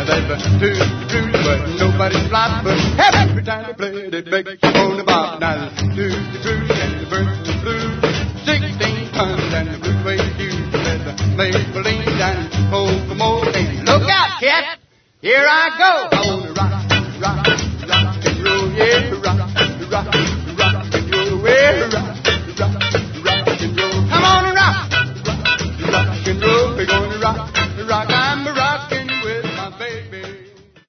baby, to the truth, but nobody's fly. But every time they play, they beg on the bar. Now to the truth and the birds and the blues. 16 tons and the blue suede shoes. Maybelline and Kokomo. Hey, look out, cat! Here I go. I wanna rock and roll, yeah, rock and roll, yeah.